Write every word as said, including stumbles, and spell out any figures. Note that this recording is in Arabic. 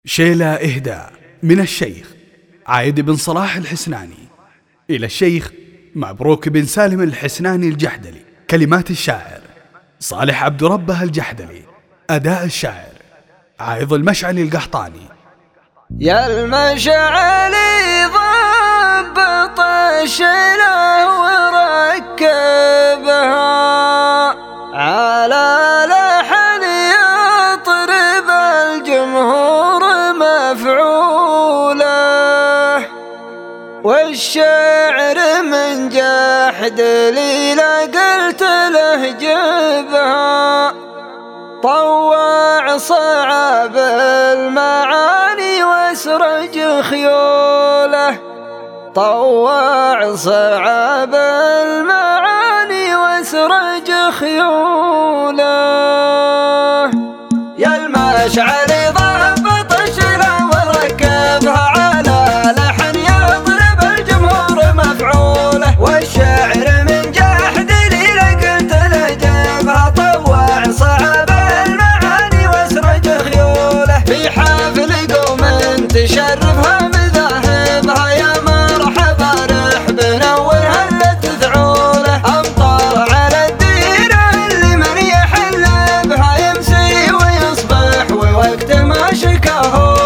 شيلة إهداء من الشيخ عايد بن صلاح الحسناني إلى الشيخ مبروك بن سالم الحسناني الجحدلي. كلمات الشاعر صالح عبد ربه الجحدلي. أداء الشاعر عايض المشعلي القحطاني. يا المشعلي ضبط الشيلة وركبها على لحن يطرب الجمهور مفعوله، والشعر من جحدلي لقلت له جبها، طوع صعب المعاني واسرج خيوله، طوع صعب المعاني واسرج خيوله. يا المشعلي ضبط الشيلة وركبها على لحن يضرب الجمهور مفعوله، والشعر من جحدلي لقلت له جبها، طوع صعب المعاني واسرج خيوله. في حفل قوم تشرفها مذاهبها، يا مرحبا رحب نور هلت ذعوله، امطار على الديره اللي من يحل بها، يمسي ويصبح ووقت ما شكاهوله.